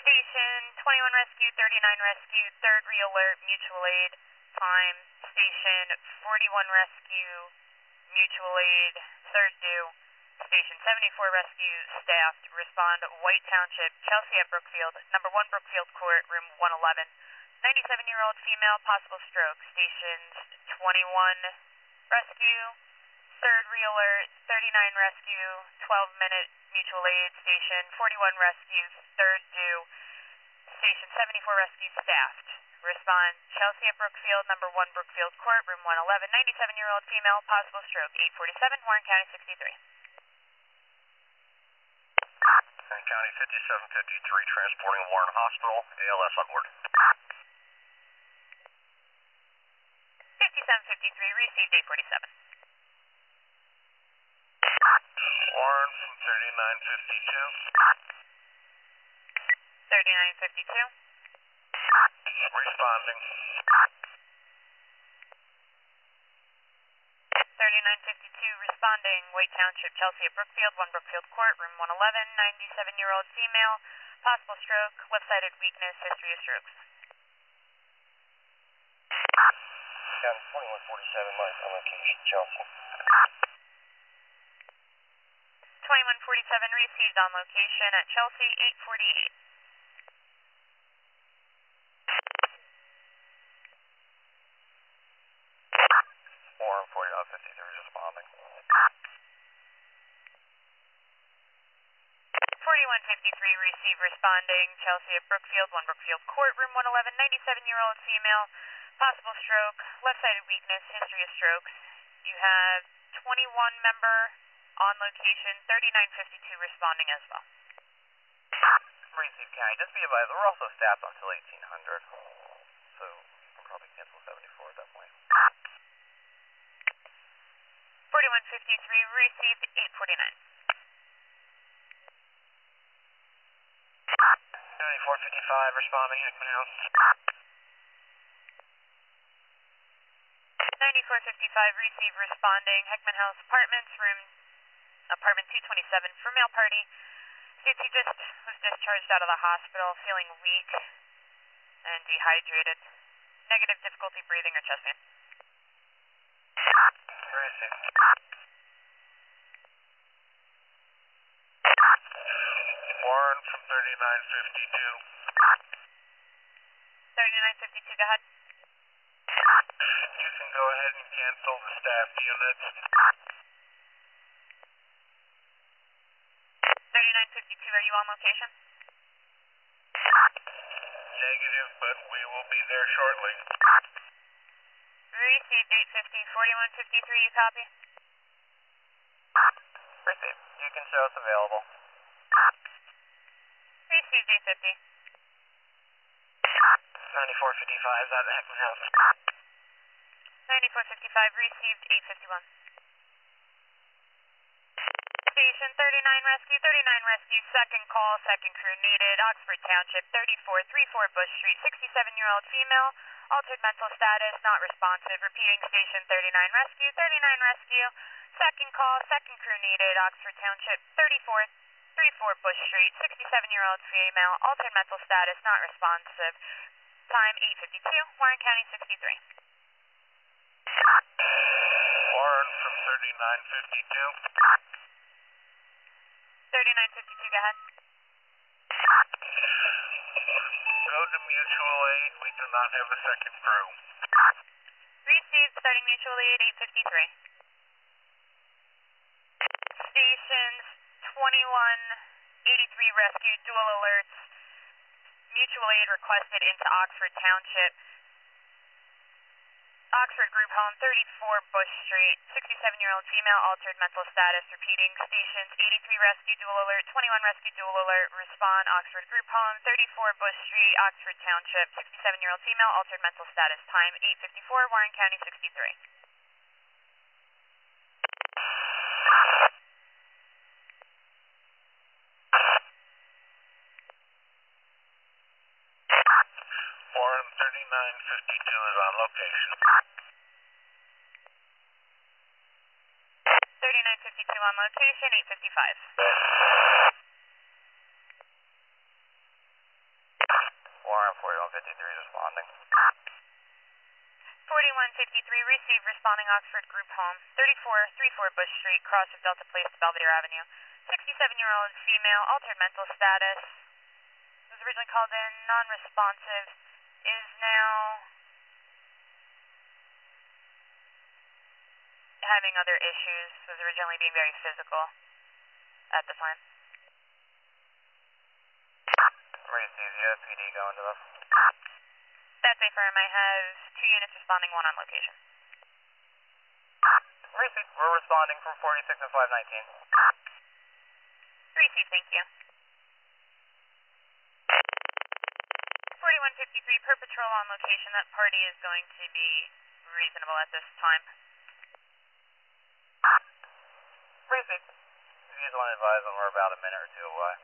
Station 21 Rescue, 39 Rescue, 3rd Re-Alert, Mutual Aid. Time, Station 41 Rescue, Mutual Aid, 3rd due. Station 74 Rescue, staffed, respond, White Township, Chelsea at Brookfield, number 1 Brookfield Court, room 111. 97-year-old female, possible stroke. Stations 21 Rescue, 3rd Re-Alert, 39 Rescue, 12-minute Mutual Aid. Station 41 Rescue, 3rd due. Station 74 Rescue, staffed. Respond, Chelsea at Brookfield, number 1 Brookfield Court, room 111. 97-year-old female, possible stroke. 847, Warren County 63. Warren County 5753, transporting Warren Hospital, ALS on board. 5753, received 847. Warren from 3952. 3952. Responding. 3952, responding, White Township, Chelsea at Brookfield, 1 Brookfield Court, room 111, 97-year-old female, possible stroke, left-sided weakness, history of strokes. County 2147, Mike, on location, Chelsea. 2147, received on location at Chelsea, 848. Warren 40.53, responding. 4153, receive, responding, Chelsea at Brookfield, 1 Brookfield Court, room 111, 97-year-old female, possible stroke, left-sided weakness, history of strokes. You have 21 member on location, 3952 responding as well. Receive County, just be advised, we're also staffed until 1800, so you can probably cancel 74 at that point. 4153, received 849. County 455, responding, Hickman House. 9455, receive, responding, Heckman House Apartments, apartment 227 for male party. States he just was discharged out of the hospital, feeling weak and dehydrated. Negative difficulty breathing or chest pain. Receive. Warren from 3952. 3952, go ahead. You can go ahead and cancel the staffed units. 3952, are you on location? Negative, but we will be there shortly. Received 850, 4153, you copy? Receive. You can show us available. Received 850. 9455 is at the Heckman House. 9455, received 851. Station 39 Rescue, 39 Rescue, second call, second crew needed, Oxford Township, 3434 Bush Street, 67-year-old female, altered mental status, not responsive, repeating Station 39 Rescue, 39 Rescue, second call, second crew needed, Oxford Township, 3434 Bush Street, 67-year-old female, altered mental status, not responsive, time 8:52, Warren County 63. Warren from 3952. 3952, go ahead. Go to mutual aid. We do not have a second crew. Received, starting mutual aid 853. Stations 2183 Rescue, dual alerts. Mutual aid requested into Oxford Township. Oxford Group Home, 34 Bush Street, 67-year-old female, altered mental status, repeating Stations 83 Rescue, dual alert, 21 Rescue, dual alert, respond, Oxford Group Home, 34 Bush Street, Oxford Township, 67-year-old female, altered mental status, time 8:54, Warren County 63. Warren 3952 is on location. 3952 on location, 8:55. Warren 4153 responding. 4153, receive responding Oxford Group Home, 3434 Bush Street, cross of Delta Place to Belvedere Avenue. 67-year-old female, altered mental status, was originally called in, non-responsive, is now having other issues, was originally being very physical at the time. Receive, you have PD going to us. That's a firm. I have 2 units responding, 1 on location. Receive, we're responding from 46 and 519. Receive, thank you. 4153, per patrol on location. That party is going to be reasonable at this time. Receive. If you just want to advise them, we're about a minute or two away.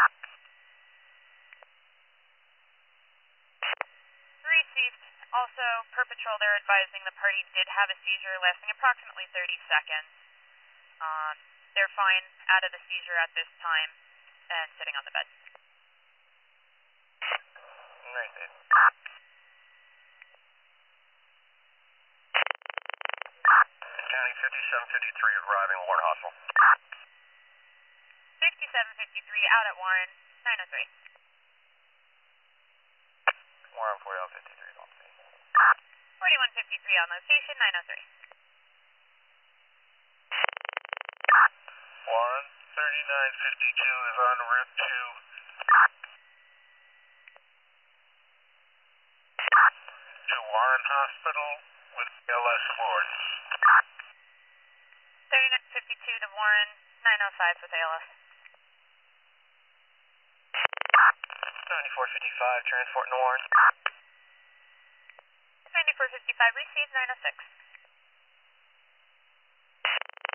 Received. Also, per patrol, they're advising the party did have a seizure lasting approximately 30 seconds. They're fine out of the seizure at this time and sitting on the bed. Receive. County 5753 arriving Warren Hospital. 5753 out at Warren, 903. Warren 4153 is on scene. 4153 on location, 903. Warren 3952 is en route to Warren Hospital with LS wards. 3952 to Warren, 905 with ALS. 9455 transport to Warren. 9455 received, 906.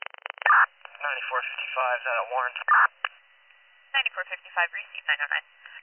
9455 is out at Warren. 9455 received, 909.